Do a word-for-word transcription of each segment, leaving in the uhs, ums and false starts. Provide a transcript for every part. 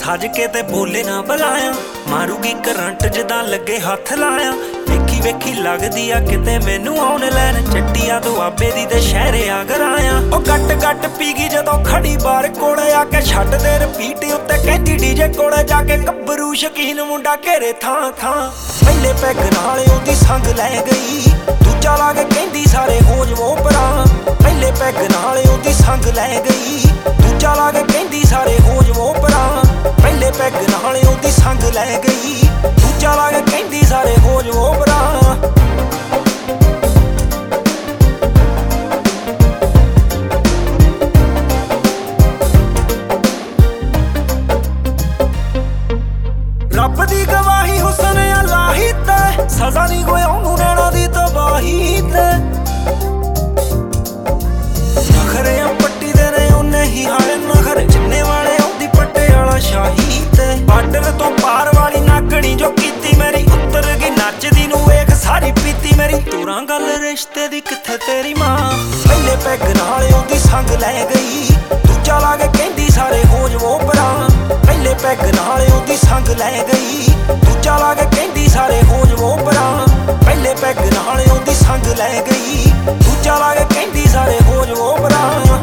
सज के ते बोले ना बुलाया, मारूगी करंट जिदा लगे हथ लाया। वेखी वेखी लगदी आ किते मैनू आउण लैन, चट्टिया दुआबे दी ते शहरे आगर आया। ओ गट गट पी गई जदों खड़ी बार कोले आके, छड्ड दे रिपीट उत्ते कहंदी डीजे कोले जाके। गब्बरू शकीन मुंडा घेरे थां थां, पहले पैग नाल ओदी संग लै गई, दूजा ला के कहंदी सारे हो जवो परां। पहले पैग नाल ओदी संग लै गई, दूजा ला के कहंदी सारे हो जवो परां। पहले पैग नाल ओदी संग लै गई, दूजा ला के कहंदी सारे हो जवो परां। रब दी गवाही हुसन अल्लाही ते, सजा नहीं कोई ओनू नैना दी तबाही ते। नखरे पट्टी दे ने उन्ने ही हाले नखरे, जिन्ने वाले ओदी पट्टे वाला शाही ते। बार्डर तो पार वाली नागणी जो कीती मेरी, उतर गई नचदी नू वेख सारी पीती मेरी। तूरां गल रिश्ते दी कित्थे तेरी मां, पहले पैग नाल ओदी संग लै गई, दूजा ला के कहंदी सारे हो जवो परां। पहले पैग नाल ओदी संग लै गई, दूजा ला के कहंदी सारे हो जवो परां। पहले पैग नाल ओदी संग लै गई, दूजा ला के कहंदी सारे हो जवो परां।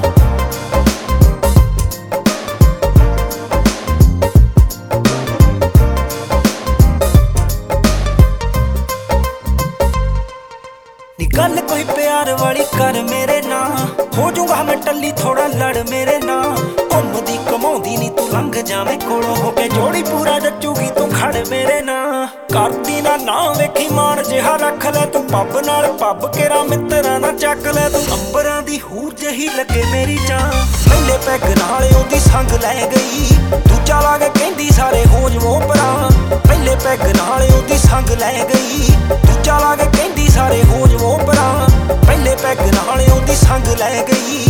गल कोई प्यार वाली कर मेरे ना, हो जूंगा मैं टल्ली थोड़ा लड़ मेरे ना। घुमदी घुमाउंदी नी तू लंघ जावे कोलों, हो के जोड़ी पूरा जचूगी तू खड़ मेरे ना। करदी ना ना वेखी मान जिहा रख ले तू, पब नाल पब केरा मित्तरां ना चक ले तू। अंबरां दी हूर जही लगे मेरी जान, पहले पैग नाल ओदी संग लै गई, दूजा ला के कहंदी सारे हो जवो परां। पहले पैग नाल ओदी संग लै गई, दूजा ला के कहंदी सारे हो जवो परां। पहले पैग नाल ओदी संग लै गई,